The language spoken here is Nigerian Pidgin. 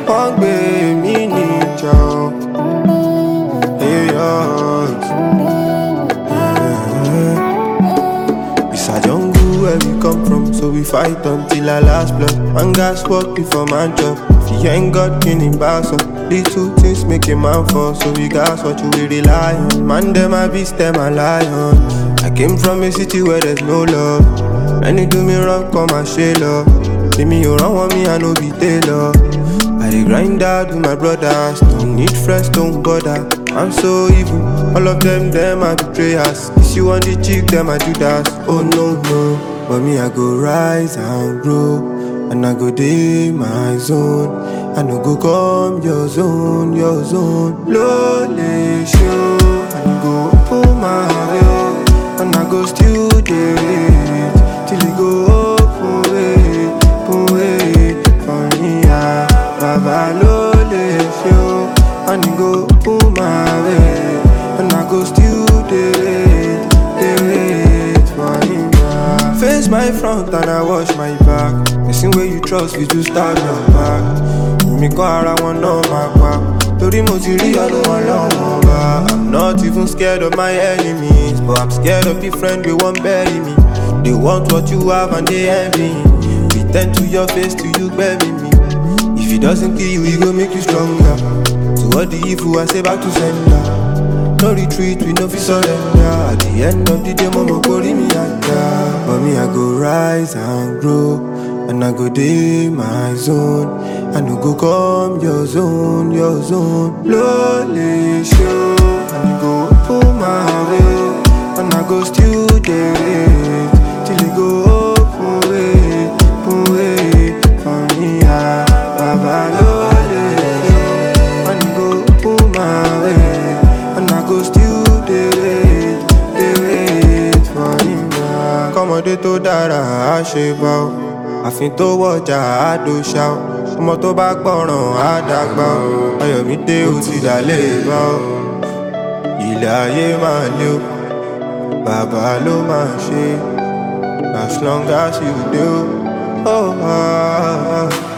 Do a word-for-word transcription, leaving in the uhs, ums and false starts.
One day, me need you. Hey, yours. It's a jungle where we come from, so we fight until our last blood. Man gas work before man job. If you ain't got king in Basso, these two things make a man fall. So we gas what you will rely on. Man them a beast, them a lion. I came from a city where there's no love. Many do me wrong, come and share love. Leave me you wrong on me, I no be tailor. I dey grind out with my brothers. Don't need friends, don't bother. I'm so evil, all of them, them are betrayers. If you want the chick, them I do that. Oh no, no, but me I go rise and grow, and I go day my zone. I no go come your zone, your zone. Lowly show, and go open my way, and I go still there till it go open way, open way for me. Ah, Baba lowly show, and it go open my way, and I go still there, there for him. Ah. Face my front and I wash my back. Listen where you trust me to start your back. Me go around one on my back. Tori mo ti rí ọdún ọlọ́run ọba. I'm not even scared of my enemies, but I'm scared of the friend they won't bury me. They want what you have and they envy. Pretend to your face till you bury me. If it doesn't kill you, it go make you stronger. So what the evil I say back to sender. No retreat, we no fit surrender. At the end of the day, mama carry me under. But me I go rise and grow, and I go day my zone. I no go come your zone, your zone. Lowly show, and you go open my way, and I go still there till it go open way, open way for me. Ah, Baba lowly show, and you go open my way, and I go still there, there for him. Kọ́mọdé tó dára á ṣe bá ọ, àfin tó wọ̀jà á dòṣà ọ. Ọmọ tó bá gbọ́ràn á dàgbà ọ. Ayọ̀mídé ò ti dàlé bá ọ. Ilé ayé máa lé o, bàbá ló máa ṣe. As long as you do, oh, ah, ah.